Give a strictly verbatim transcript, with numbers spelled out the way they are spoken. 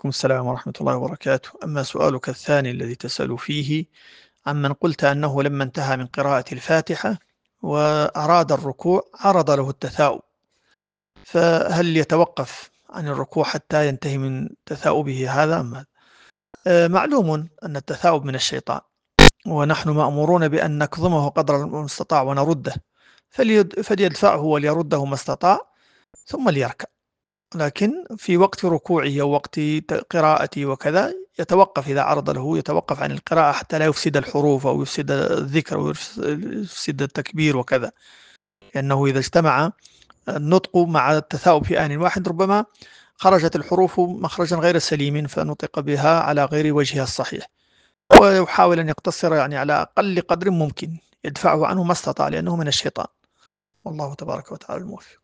عليكم السلام ورحمة الله وبركاته. أما سؤالك الثاني الذي تسأل فيه عمن قلت أنه لما انتهى من قراءة الفاتحة وأراد الركوع عرض له التثاؤب، فهل يتوقف عن الركوع حتى ينتهي من تثاؤبه هذا أم ماذا؟ آه، معلوم أن التثاؤب من الشيطان، ونحن مأمورون بأن نكظمه قدر المستطاع ونرده، فليد- فليدفعه وليرده ما استطاع ثم ليركع. لكن في وقت ركوعه أو وقت ت قراءته وكذا يتوقف، إذا عرض له يتوقف عن القراءة حتى لا يفسد الحروف أو يفسد الذكر أو يفس يفسد التكبير وكذا، لأنه إذا اجتمع النطق مع التثاؤب في آن واحد ربما خرجت الحروف مخرجا غير سليم فنطق بها على غير وجهها الصحيح، ويحاول أن يقتصر يعني على أقل قدر ممكن يدفعه عنه ما استطاع، لأنه من الشيطان. والله تبارك وتعالى الموفق.